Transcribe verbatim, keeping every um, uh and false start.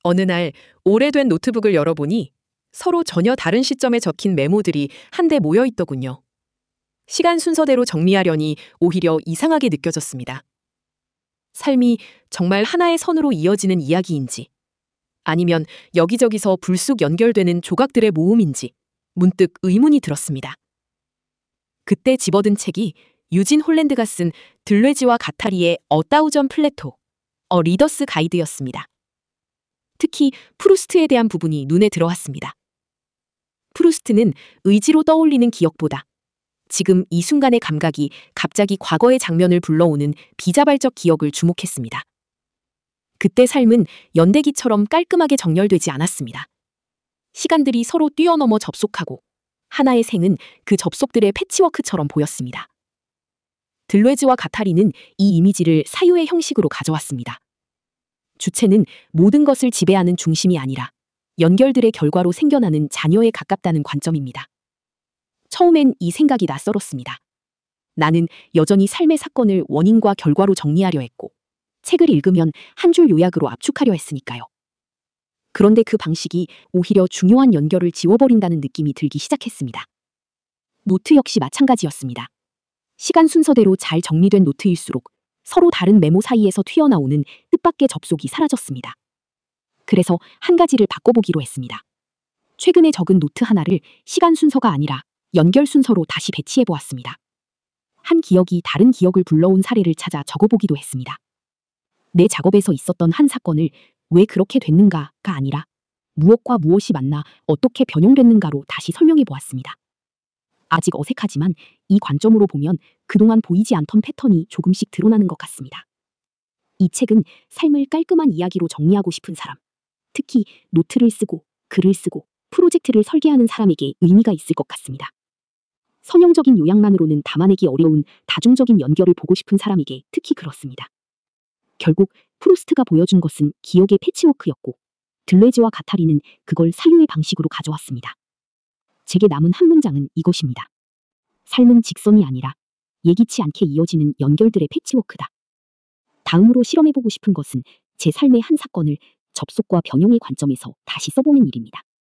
어느 날 오래된 노트북을 열어보니 서로 전혀 다른 시점에 적힌 메모들이 한데 모여 있더군요. 시간 순서대로 정리하려니 오히려 이상하게 느껴졌습니다. 삶이 정말 하나의 선으로 이어지는 이야기인지, 아니면 여기저기서 불쑥 연결되는 조각들의 모음인지 문득 의문이 들었습니다. 그때 집어든 책이 유진 홀랜드가 쓴 들뇌지와 가타리의 어 다우전 플래토, 어 리더스 가이드였습니다. 특히 프루스트에 대한 부분이 눈에 들어왔습니다. 프루스트는 의지로 떠올리는 기억보다 지금 이 순간의 감각이 갑자기 과거의 장면을 불러오는 비자발적 기억을 주목했습니다. 그때 삶은 연대기처럼 깔끔하게 정렬되지 않았습니다. 시간들이 서로 뛰어넘어 접속하고 하나의 생은 그 접속들의 패치워크처럼 보였습니다. 들뇌즈와 가타리는 이 이미지를 사유의 형식으로 가져왔습니다. 주체는 모든 것을 지배하는 중심이 아니라 연결들의 결과로 생겨나는 자녀에 가깝다는 관점입니다. 처음엔 이 생각이 낯설었습니다. 나는 여전히 삶의 사건을 원인과 결과로 정리하려 했고, 책을 읽으면 한 줄 요약으로 압축하려 했으니까요. 그런데 그 방식이 오히려 중요한 연결을 지워버린다는 느낌이 들기 시작했습니다. 노트 역시 마찬가지였습니다. 시간 순서대로 잘 정리된 노트일수록 서로 다른 메모 사이에서 튀어나오는 뜻밖의 접속이 사라졌습니다. 그래서 한 가지를 바꿔보기로 했습니다. 최근에 적은 노트 하나를 시간 순서가 아니라 연결 순서로 다시 배치해 보았습니다. 한 기억이 다른 기억을 불러온 사례를 찾아 적어보기도 했습니다. 내 작업에서 있었던 한 사건을 왜 그렇게 됐는가가 아니라 무엇과 무엇이 만나 어떻게 변형됐는가로 다시 설명해 보았습니다. 아직 어색하지만 이 관점으로 보면 그동안 보이지 않던 패턴이 조금씩 드러나는 것 같습니다. 이 책은 삶을 깔끔한 이야기로 정리하고 싶은 사람, 특히 노트를 쓰고 글을 쓰고 프로젝트를 설계하는 사람에게 의미가 있을 것 같습니다. 선형적인 요약만으로는 담아내기 어려운 다중적인 연결을 보고 싶은 사람에게 특히 그렇습니다. 결국 프루스트가 보여준 것은 기억의 패치워크였고, 들뇌즈와 가타리는 그걸 사유의 방식으로 가져왔습니다. 제게 남은 한 문장은 이것입니다. 삶은 직선이 아니라 예기치 않게 이어지는 연결들의 패치워크다. 다음으로 실험해보고 싶은 것은 제 삶의 한 사건을 접속과 변형의 관점에서 다시 써보는 일입니다.